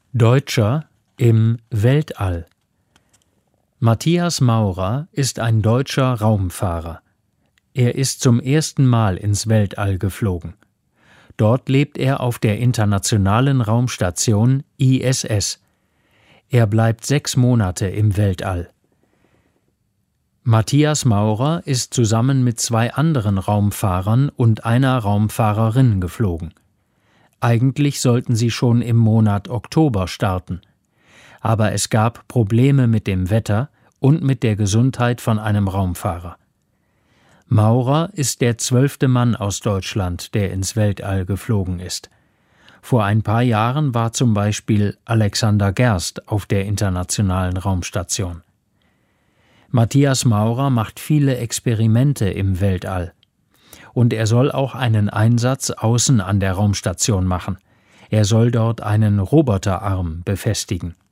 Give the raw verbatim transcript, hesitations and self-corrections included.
Deutscher im Weltall. Matthias Maurer ist ein deutscher Raumfahrer. Er ist zum ersten Mal ins Weltall geflogen. Dort lebt er auf der Internationalen Raumstation I S S. Er bleibt sechs Monate im Weltall. Matthias Maurer ist zusammen mit zwei anderen Raumfahrern und einer Raumfahrerin geflogen. Eigentlich sollten sie schon im Monat Oktober starten. Aber es gab Probleme mit dem Wetter und mit der Gesundheit von einem Raumfahrer. Maurer ist der zwölfte Mann aus Deutschland, der ins Weltall geflogen ist. Vor ein paar Jahren war zum Beispiel Alexander Gerst auf der Internationalen Raumstation. Matthias Maurer macht viele Experimente im Weltall. Und er soll auch einen Einsatz außen an der Raumstation machen. Er soll dort einen Roboterarm befestigen.